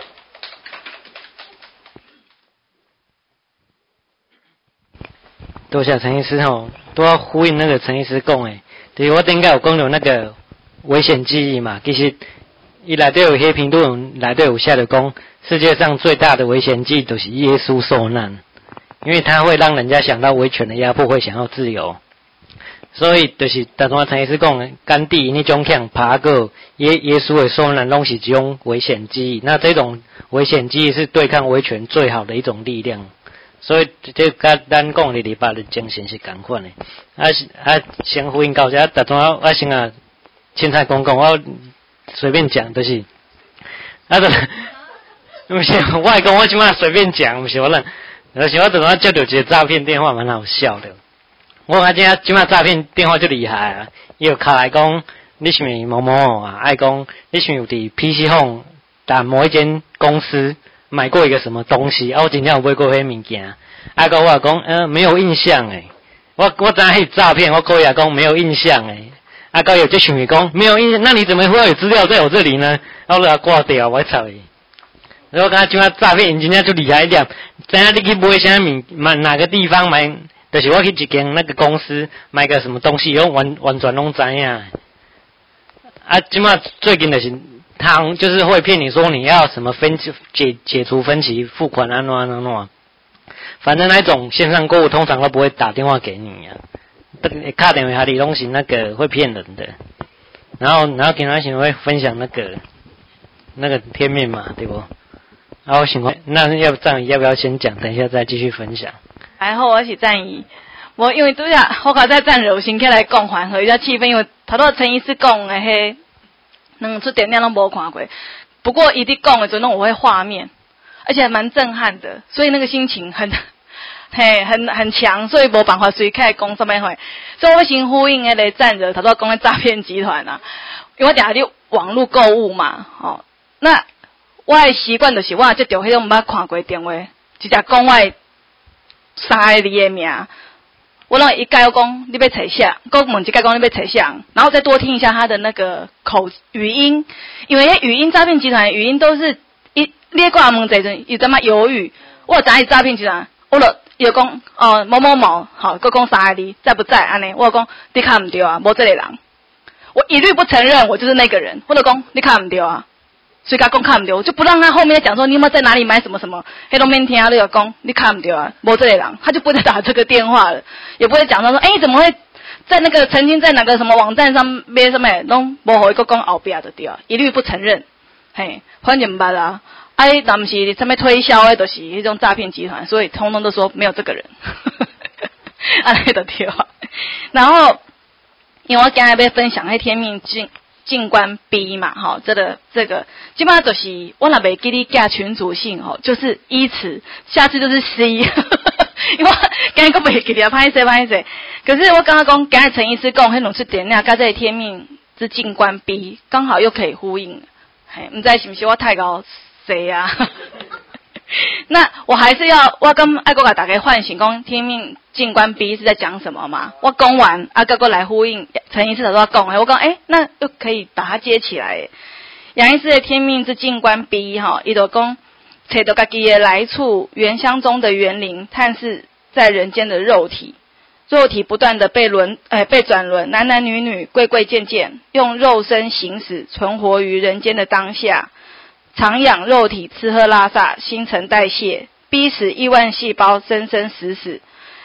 多謝陳醫師吼，都要呼應那個陳醫師講誒，就是我頂下有講到那個危險記憶嘛，其實伊內底有迄篇論文內底有寫著講，世界上最大的危險記憶就是耶穌受難。因為它會讓人家想到威權的壓迫，會想要自由，所以就是但我陳醫師講，甘地那種像爬過耶耶穌的受難，攏是一種危險記憶。那這種危險記憶是對抗威權最好的一種力量，所以這甲咱講的禮拜的精神是同款的。啊啊，先呼應到這，但我我先啊，凊彩講講，我隨便講就是啊，不是我係講我即馬隨便講，不是我人。而且我等下接到一個詐騙電話，蠻好笑的。我看這即馬詐騙電話就厲害啊！伊有卡來講，你是咪某某啊？愛講你是咪有佇 P C Home 打某一間公司買過一個什麼東西？啊，我真正有買過迄物件。啊，個我講，呃，沒有印象誒。我我知影迄詐騙，我可以講沒有印象誒。啊，個有就想伊講沒有印象，那你怎麼會有資料在我這裡呢？啊，我就掛掉，我操伊！我感覺即馬詐騙真正就厲害一點，知影你去買啥物，買哪個地方買，就是我去一間那個公司買個什麼東西，我完完全攏知影。啊，即馬最近就是他就是會騙你說你要什麼分解解除分期付款啊，喏喏喏，反正那種線上購物通常都不會打電話給你啊，打電話給你攏是那個會騙人的。然後然後平常時會分享那個那個天命嘛，對不？然後想講，那要不要不要先講，等一下再繼續分享。 還好我是贊意，我因為拄下我剛才贊柔先起來講緩和一下氣氛，因為頭拄陳醫師講的迄兩出電影攏無看過，不過伊佇講的時陣我會畫面，而且還蠻震撼的，所以那個心情很嘿很很強，所以無辦法隨起來講什麼話，所以我先呼應迄個贊柔頭拄講的詐騙集團啊，因為我定下佇網絡購物嘛，哦，那。我的習慣就是我接到迄種毋捌看過電話，直接講我的三個字的名，我讓一概講你要找啥，我問一概講你要找啥，然後再多聽一下他的那個口語音，因為語音詐騙集團語音都是一列過問這陣，伊怎麼猶豫，我知伊詐騙集團，我就伊就講哦某某某，好，佮講三個字，在不在安尼，我就講你看唔對啊，無這個人，我一律不承認我就是那個人，我就講你看唔對啊。所以他講看唔到，就不讓他後面再講說你有沒有在哪裡買什麼什麼，黑都沒聽啊，你就講你看唔到啊，沒這類人，他就不會再打這個電話了，也不會講到說，哎，怎麼會在那個曾經在哪個什麼網站上買什麼，攏無互伊個講後邊就對啊，一律不承認，嘿，反正唔捌啦，哎，但不是什麼推銷的，都是一種詐騙集團，所以通通都說沒有這個人，安尼就對啊，然後因為我今日要分享迄天命經。靜觀 B 嘛，哈，這個這個基本上就是我若袂記你加群組性吼，就是依詞，下次就是 C， 因為我今日個袂記得歹勢歹勢，可是我剛剛講，今日陳醫師講迄兩出電影，甲這個天命之靜觀 B 剛好又可以呼應，嘿，唔知是不是我太高誰啊？那我還是要我跟愛國甲大家喚醒，講天命靜觀 B 是在講什麼嘛？我講完，啊，個個來呼應陳醫師頭先講的，我講，誒，那又可以把它接起來。楊醫師的天命之靜觀 B 哈，伊就講找到家己的來處，原鄉中的園林，探視在人間的肉體，肉體不斷的被輪，誒、呃，被轉輪，男男女女，貴貴賤賤，用肉身行駛，存活於人間的當下。常養肉體，吃喝拉撒，新陳代謝，逼使億萬細胞生生死死，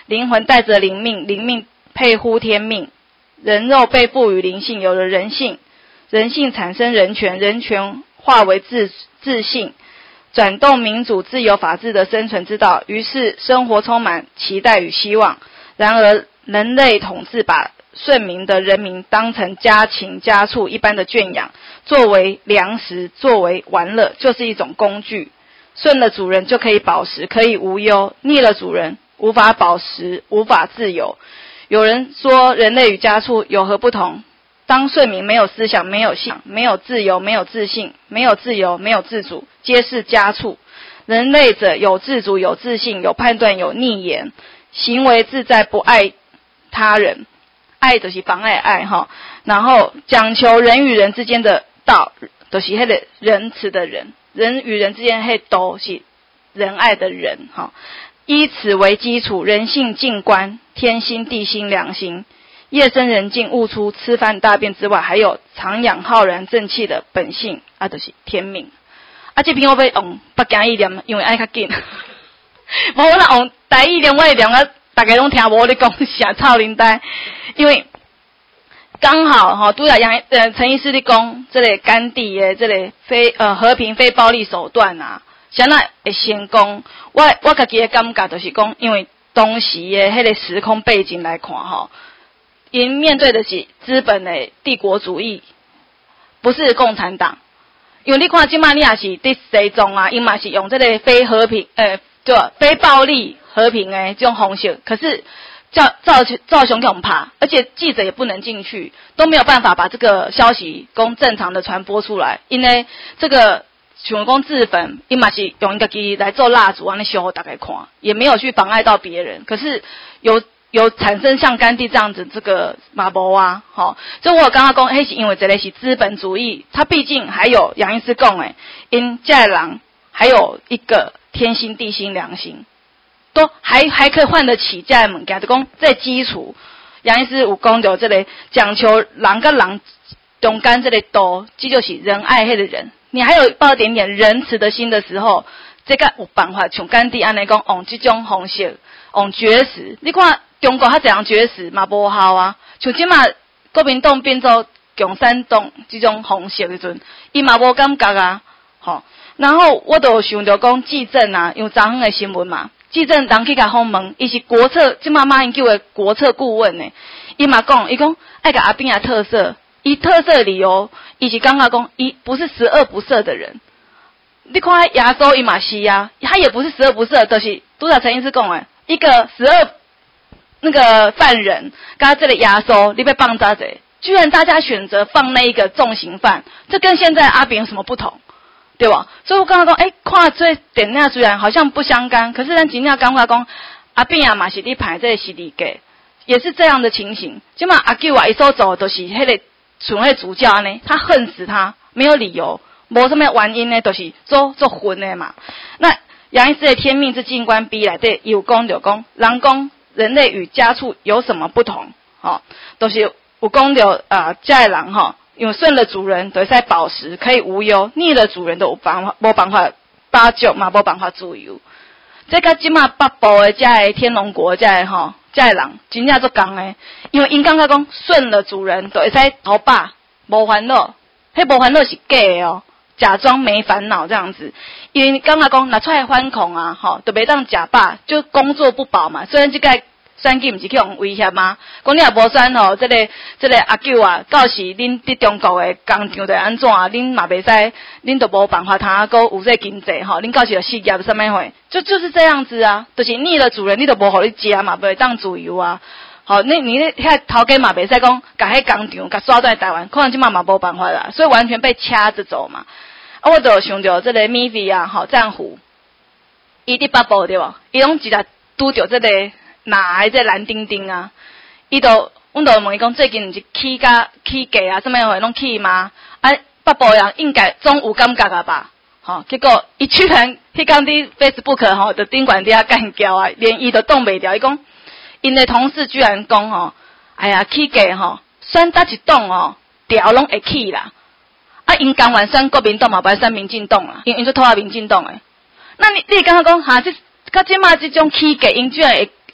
灵魂带着灵命，灵命配乎天命，人肉被赋予灵性，有了人性，人性产生人权，人权化为自自信，转动民主、自由、法治的生存之道，于是生活充满期待与希望。然而，人类统治把顺民的人民当成家禽家畜一般的圈养，作为粮食，作为玩乐，就是一种工具。顺了主人就可以饱食，可以无忧；逆了主人，无法饱食，无法自由。有人说，人类与家畜有何不同？当顺民没有思想，没有信，没有自由，没有自信，没有自由，没有自主，皆是家畜。人类者有自主，有自信，有判断，有逆言，行为自在，不爱他人。爱就是妨碍爱哈，然后讲求人与人之间的道，就是那个仁慈的人，人与人之间那道是仁爱的人哈。依此为基础，人性静观，天心、地心、良心，夜深人静悟出吃饭大便之外，还有常养浩然正气的本性啊，就是天命。啊，这篇我要用北京语念，因为爱较紧。无我若用台语念，我会念啊，大家拢听无你讲啥臭灵呆。因为刚好哈，拄仔杨呃陈医师咧讲，这个甘地的这个非呃和平非暴力手段啊，啥那会成功？我我家己的感觉就是讲，因为当时的迄个时空背景来看哈，因面对的是资本的帝国主义，不是共产党。因为你看即马你也是伫西藏啊，因嘛是用这个非和平呃对非暴力和平的这种方式，可是。照照照熊熊爬，而且记者也不能进去，都没有办法把这个消息公正常的传播出来，因为这个熊公自焚，伊嘛是用一个机来做蜡烛，安尼烧给大家看，也没有去妨碍到别人。可是有有产生像甘地这样子这个马博啊，好、哦，所以我刚刚讲，迄是因为这类是资本主义，它毕竟还有杨医师讲诶，因这人还有一个天心、地心、良心。都还还可以换得起这样的物件，就讲在基础，杨医师有讲到这个讲求人跟人中间这个道，这就是仁爱迄个人。你还有抱一点点仁慈的心的时候，这个有办法像甘地安尼讲，用这种方式，用绝食。你看中国较怎样绝食嘛无效啊，像即马国民党变做共产党这种方式的阵，伊嘛无感觉啊，吼。然后我就想到讲纪政啊，因为昨昏的新闻嘛。纪政人去甲访问，伊是国策，即马马英九的国策顾问呢。伊嘛讲，伊讲爱甲阿扁的特色，伊特色的理由，伊是感觉讲，伊不是十恶不赦的人。你看亚洲伊嘛是啊，他也不是十恶不赦，就是拄才陈医师讲诶，一个十恶那个犯人，跟这个亚洲你被放渣子，居然大家选择放那一个重刑犯，这跟现在阿扁有什么不同？对吧？所以我刚刚讲，哎，看这点那虽然好像不相干，可是咱真正感觉讲，阿扁啊嘛是咧排这个是理给，也是这样的情形。即嘛阿舅啊，伊所做都是迄个像迄个主教呢，他恨死他，没有理由，无什么原因呢，都、就是做做混的嘛。那杨医师的天命之静观 B 来对有讲就讲，人讲人类与家畜有什么不同？哦，都、就是有讲到啊，这个人哈。因为顺了主人，就会饱食，可以无忧；逆了主人，就有办法，无办法八九嘛，无办法自由。这个即马北部的这个天龙国这个吼，这个人真正做讲的，因为因感觉讲顺了主人，就会使讨饱，无烦恼。迄无烦恼是假的哦，假装没烦恼这样子。因为感觉讲拿出来反恐啊，吼，就袂当假饱，就工作不保嘛。虽然这个。选举毋是去用威胁吗？讲你也无选吼，这个这个阿舅啊，到时恁伫中国的工厂就安怎啊？恁嘛袂使，恁都无办法通啊，搁有这经济吼，恁到时就失业啥物货，就就是这样子啊，就是逆了主人，你都无互你食嘛，袂当自由啊。好，你你遐头家嘛袂使讲，甲迄工厂甲刷在台湾，可能即嘛嘛无办法啦，所以完全被掐着走嘛。啊，我就想着这个米菲啊，吼战虎，伊伫北部对无？伊拢直接拄着这个。哪来这蓝丁丁啊？伊都，阮都问伊讲，最近毋是起价起价啊，什么货拢起吗？啊，北部人应该总有感觉啊吧？吼、哦，结果伊居然迄天伫 Facebook 吼，就顶管底下干叫啊，连伊都挡袂牢。伊讲，因的同事居然讲吼，哎呀，起价吼，选搭一党哦，调拢会起啦。啊，因甘愿选国民党嘛，不选民进党啦，因因就投下民进党诶。那你你刚刚讲哈，这甲即马即种起价，因居然会。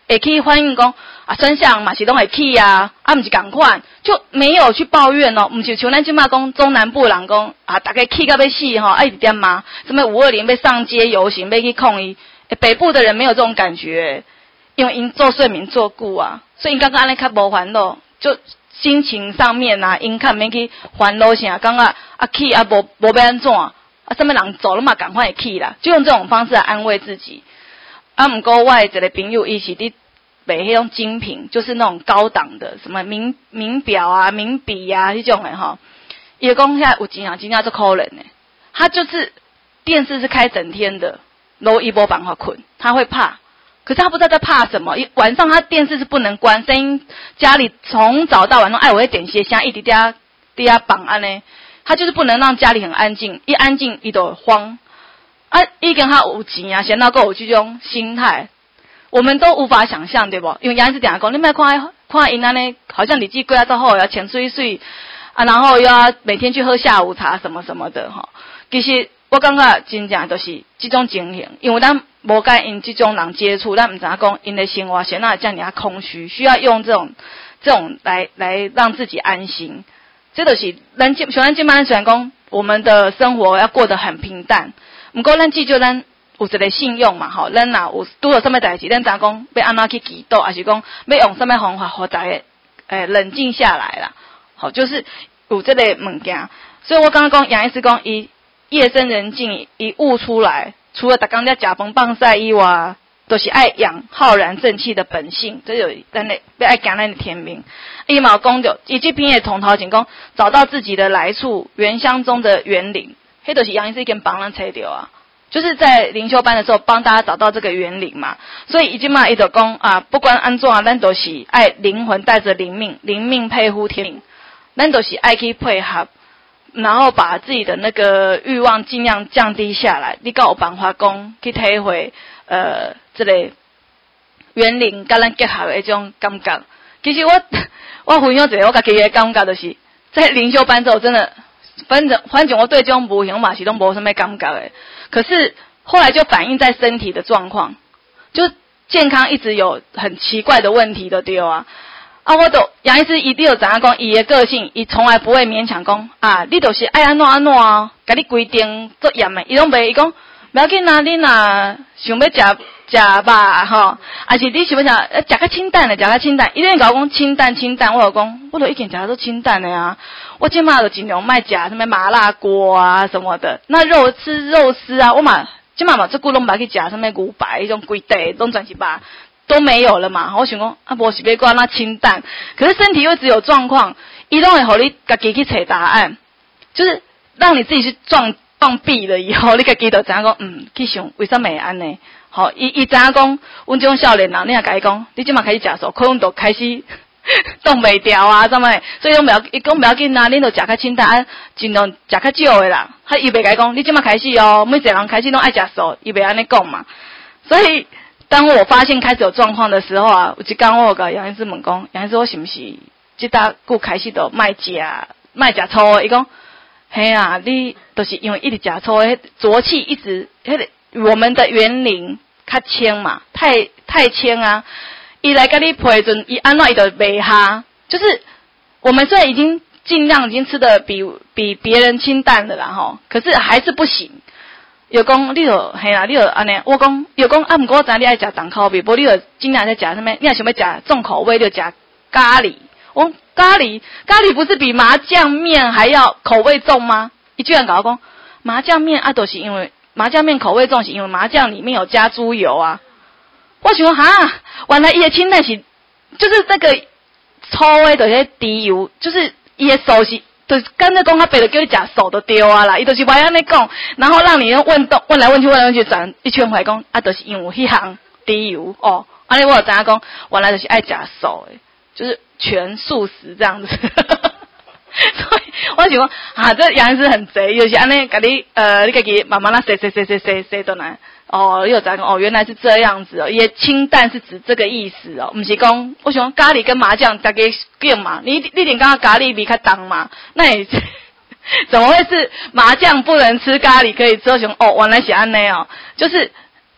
会去反映讲啊，真相嘛是拢会去啊，啊毋是共款，就没有去抱怨哦，毋是像咱即马讲中南部人讲啊，大家气到要死吼，爱一直点骂，什么五二零要上街游行，要去抗议，北部的人没有这种感觉，因为因做睡眠做久啊，所以因刚刚安尼较无烦恼，就心情上面啊，因较免去烦恼啥，感觉啊气啊无无要安怎。啊，什么人走了嘛，赶快去啦，就用这种方式来安慰自己。啊，毋过我的一个朋友，伊是伫卖迄种精品，就是那种高档的，什么名名表啊、名笔啊迄种的吼。伊讲现在有钱啊，真正做可怜的。他就是电视是开整天的，然后伊无办法困，他会怕。可是他不知道在怕什么，一晚上他电视是不能关，声音家里从早到晚都爱我会点些香，一直嗲嗲绑安呢。他就是不能让家里很安静，一安静伊就慌。啊，伊跟他有钱啊，闲到够有这种心态，我们都无法想象，对不？因为杨子讲讲，你莫看看因安尼，好像日子过啊到后要钱水水啊，然后又要每天去喝下午茶什么什么的哈。其实我感觉真正就是这种情形，因为咱无跟因这种人接触，咱唔知影讲因的生活闲到这样尔空虚，需要用这种这种来来让自己安心。这就是咱今像咱今摆虽然讲我们的生活要过得很平淡，不过咱记住咱有一个信用嘛，吼，咱若有拄到什么代志，咱知影讲要安怎去祈祷，还是讲要用什么方法互大家诶冷静下来啦。好，就是有这个物件。所以我刚刚讲杨医师讲，伊夜深人静，伊悟出来，除了逐工在食饭放晒以外，都、就是爱养浩然正气的本性，这有咱的要爱讲咱的天命。伊嘛有讲着，伊这篇也从头前讲，找到自己的来处，原乡中的园林，迄就是杨医师已经帮咱找到啊，就是在灵修班的时候帮大家找到这个园林嘛。所以已经嘛伊就讲啊，不管安怎，咱都是爱灵魂带着灵命，灵命配乎天命，咱都是爱去配合。然后把自己的那个欲望尽量降低下来，你到有办法讲去体会呃这个园林跟咱结合的一种感觉。其实我我分享一个我家己的感觉，就是在灵修班之后，真的反正反正我对这种无形嘛是都无什么感觉的。可是后来就反映在身体的状况，就健康一直有很奇怪的问题的对啊。啊，我都杨医师一定有知影讲，伊的个性，伊从来不会勉强讲啊，你就是爱安怎安怎啊，甲你规定做严的，伊拢袂，伊讲不要紧啊，你若想要食食肉吼，还是你想要食食较清淡的，食较清淡，伊咧甲我讲清淡清淡，我就讲，我都已经食得都清淡的啊，我即马就尽量卖食什么麻辣锅啊什么的，那肉吃肉丝啊，我嘛即马嘛这久拢袂去食什么牛排，迄种规地拢全是肉。都没有了嘛，我想讲啊，无是要讲那清淡，可是身体又只有状况，伊拢会互你家己去找答案，就是让你自己去撞撞壁了以后，你家己就知影讲，嗯，去想为什么会安尼？好，伊伊知影讲，阮这种少年人，你若甲伊讲，你即马开始食素，可能就开始动袂掉啊，什么？所以讲不要，伊讲不要紧啊，恁就食较清淡，啊，尽量食较少的啦。他伊袂甲伊讲，你即马开始哦，每一个人开始拢爱食素，伊袂安尼讲嘛，所以。当我发现开始有状况的时候啊，我就刚我有甲杨医师问讲，杨医师我是不是即搭久开始都卖食卖食粗的？伊讲，嘿啊，你都是因为一直食粗的，浊气一直，迄个我们的园林较清嘛，太太清啊，伊来甲你配阵，伊安怎伊就袂下，就是我们虽然已经尽量已经吃的比比别人清淡的啦吼，可是还是不行。又讲，你就嘿啦，你就安尼。我讲，又讲啊，毋过我知你爱食重口味，无你就尽量在食什么？你若想要食重口味，就食咖喱。我咖喱，咖喱不是比麻酱面还要口味重吗？伊居然甲我讲，麻酱面啊，都是因为麻酱面口味重，是因为麻酱里面有加猪油啊。我想讲哈，原来伊的清淡是，就是那个粗的，就是低油，就是伊的素是。就是干脆讲，他白就叫你食素就对啊啦，伊就是袂安尼讲，然后让你用问动问来问去问来问去转一圈回来讲，啊，就是因为迄项低油哦，安尼我有知影讲，原来就是爱食素的，就是全素食这样子。所以我想讲，啊，这杨医师很贼，就是安尼，甲你呃，你家己慢慢啦，洗洗洗洗洗洗倒来。哦，你有知影讲，哦，原来是这样子哦，也清淡是指这个意思哦，不是讲，我想咖喱跟麻酱大家叫嘛，你你点刚刚咖喱比较重嘛，那也怎么会是麻酱不能吃咖喱可以吃？我想哦，原来是安尼哦，就是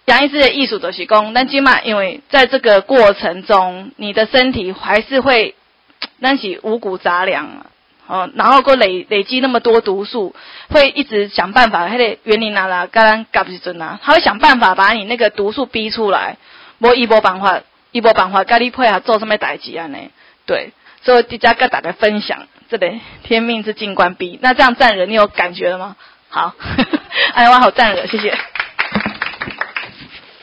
杨医师的艺术就是讲，咱今嘛因为在这个过程中，你的身体还是会，那是五谷杂粮哦，然后够累累积那么多毒素，会一直想办法，还得园林啊啦，跟咱搞不准啊，他会想办法把你那个毒素逼出来，无伊无办法，伊无办法跟你配合做什么代志安尼，对，所以大家跟大家分享这个天命之静观壁，那这样站人你有感觉了吗？好，哎，我好站人，谢谢。